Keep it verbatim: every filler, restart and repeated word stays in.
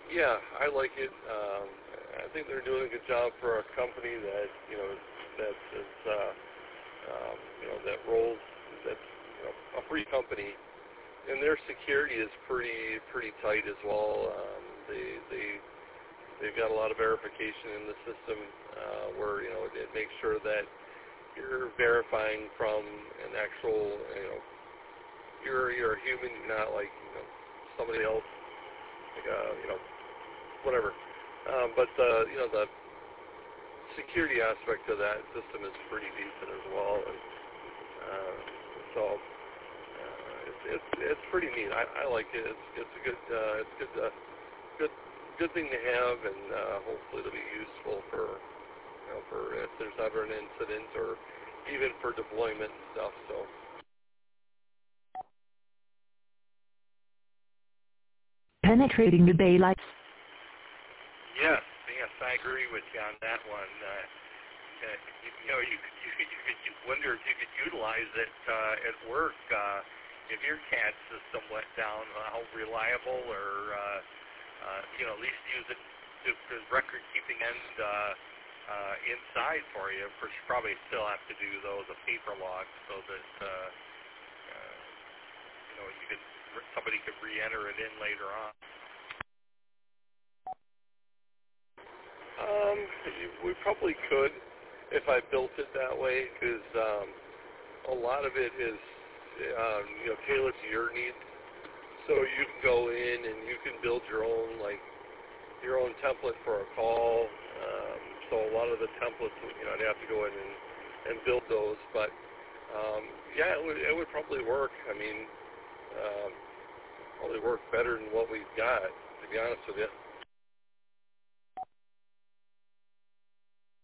Yeah, I like it. Um, I think they're doing a good job for a company that you know that is uh, um, you know that rolls that's you know, a free company, and their security is pretty pretty tight as well. Um, they they they've got a lot of verification in the system uh, where you know it, it makes sure that you're verifying from an actual you know you're you're a human, you're not like you know somebody else like uh, you know whatever. Um, but uh, you know the security aspect of that system is pretty decent as well, and uh, so uh, it's, it's it's pretty neat. I, I like it. It's it's a good uh, it's good uh, good good thing to have, and uh, hopefully it'll be useful for you know for if there's ever an incident or even for deployment and stuff. So. Penetrating the daylight. Yes, yes, I agree with you on that one. Uh, uh, you, you know, you could, you could you could wonder if you could utilize it uh, at work. Uh, if your C A D system went down, uh, how reliable, or uh, uh, you know, at least use it to, to record keeping end uh, uh, inside for you. Of course, you probably still have to do those a paper log so that uh, uh, you know you could somebody could re-enter it in later on. Um, we probably could if I built it that way, because um, a lot of it is, um, you know, tailored to your needs. So you can go in and you can build your own, like, your own template for a call. Um, so a lot of the templates, you know, I'd have to go in and, and build those. But um, yeah, it would it would probably work. I mean, um, probably work better than what we've got, to be honest with you.